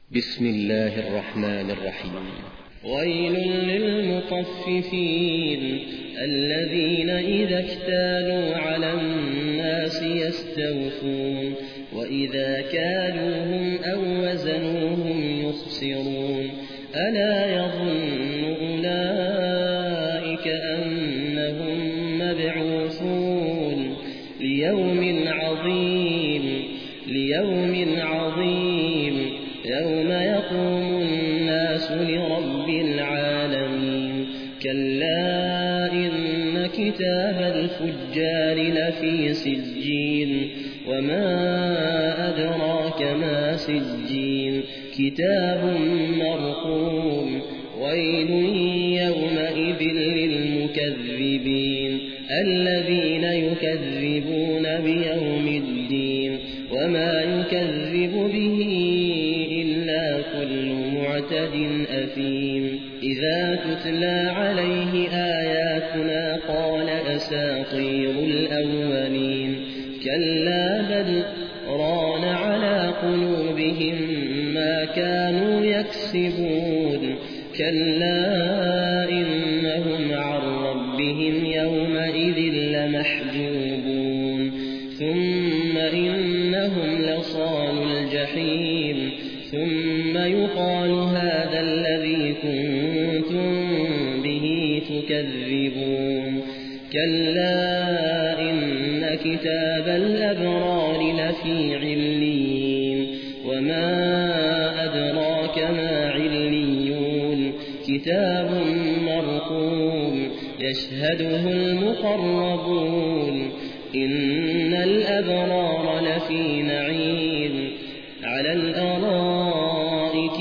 بسم الله الرحمن الرحيم. ويل للمطففين الذين إذا اكتالوا على الناس يستوفون وإذا كالوهم أو وزنوهم يخسرون ألا يظن أولئك أنهم مبعوثون ليوم عظيم يوم يقوم الناس لرب العالمين كلا إن كتاب الفجار لفي سجين وما أدراك ما سجين كتاب مرقوم ويل يومئذ للمكذبين الذين يكذبون بيوم الدين وما يكذب به إلا كل معتد أثيم إذا تتلى عليه آياتنا قال أساطير الأولين كلا بل ران على قلوبهم ما كانوا يكسبون كلا إنهم عن ربهم يومئذ لمحجوبون ثم إنهم لصالو الجحيم ثم يقال هذا الذي كنتم به تكذبون كلا إن كتاب الأبرار لفي عليين وما أدراك ما عليون كتاب مرقوم يشهده المقربون إن الأبرار لفي نعيم على الأرائك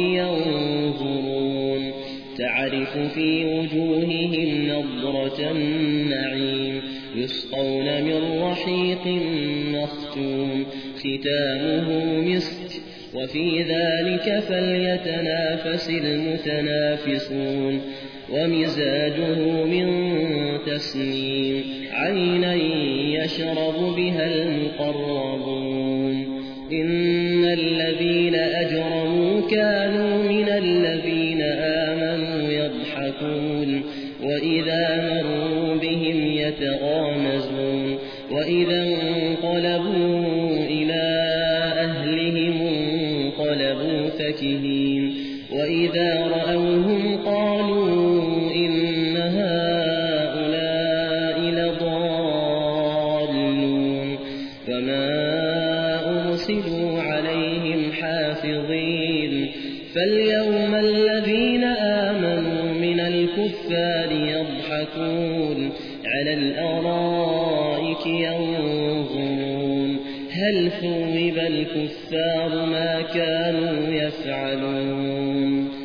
ينظرون تعرف في وجوههم نضرة النعيم يسقون من رحيق مختوم ختامه مسك وفي ذلك فليتنافس المتنافسون ومزاجه من تسنيم عينا يشرب بها المقربون إن الذين أجرموا كانوا من الذين آمنوا يضحكون وإذا مروا بهم يتغامزون وإذا انقلبوا إلى أهلهم انقلبوا فكهين وإذا رأوهم قالوا إن هؤلاء لضالون فما أرسلوا عليهم حافظين فاليوم الذين آمنوا من الكفار يضحكون على الأرائك ينظرون هل ثوب الكفار ما كانوا يفعلون